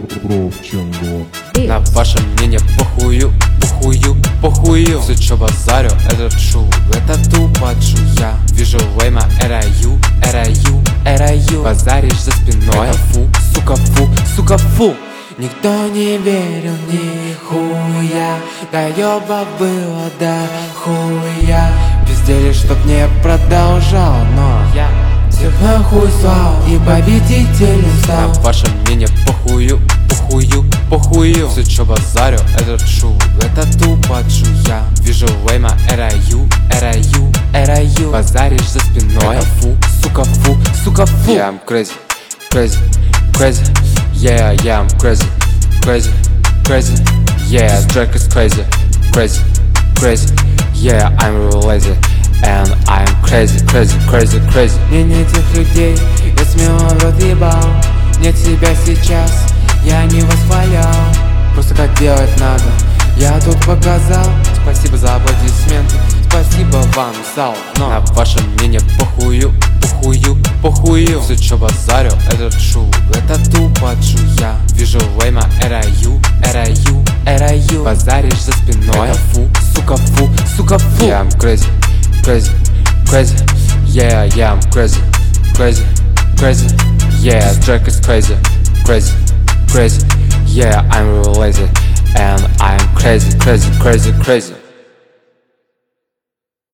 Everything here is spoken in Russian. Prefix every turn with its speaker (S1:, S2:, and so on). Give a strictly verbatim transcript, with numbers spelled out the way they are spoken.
S1: Ровченко.
S2: На ваше мнение похую, похую, похую. Все, что базарю, это true, это тупо true. Я вижу лейма, это ю, это ю, это ю. Базаришь за спиной, это фу, сука, фу, сука, фу. Никто не верил нихуя, да ёба было до хуя. Пиздели, чтоб не продолжал, но я всех нахуй слал и победителем стал. На ваше мнение похую, похую, похую. Все, что базарю, это true, это тупо true. Я вижу лейма, это ю, это ю, это ю. Базаришь за спиной, это фу, сука, фу, сука, фу. Yeah, I'm crazy, crazy, crazy. Yeah, yeah, I'm crazy, crazy, crazy. Yeah, this track is crazy, crazy, crazy. Yeah, I'm real lazy, and I'm crazy, crazy, crazy, crazy. Не не тех людей, я смело в рот ебал. Нет тебя сейчас, я не восхвалял. Просто как делать надо, я тут показал. Спасибо за аплодисменты, спасибо вам, зал. Но на ваше мнение похую, похую, похую. Все, что базарю, это true, это тупо true. Я вижу лейма, это ю, это ю, это ю. Базаришь за спиной, это фу, сука, фу, сука, фу. Yeah, I'm crazy, crazy, crazy. Yeah, yeah, I'm crazy, crazy, crazy. Yeah, this track is crazy, crazy, crazy. Yeah, I'm real lazy, and I'm crazy, crazy, crazy, crazy.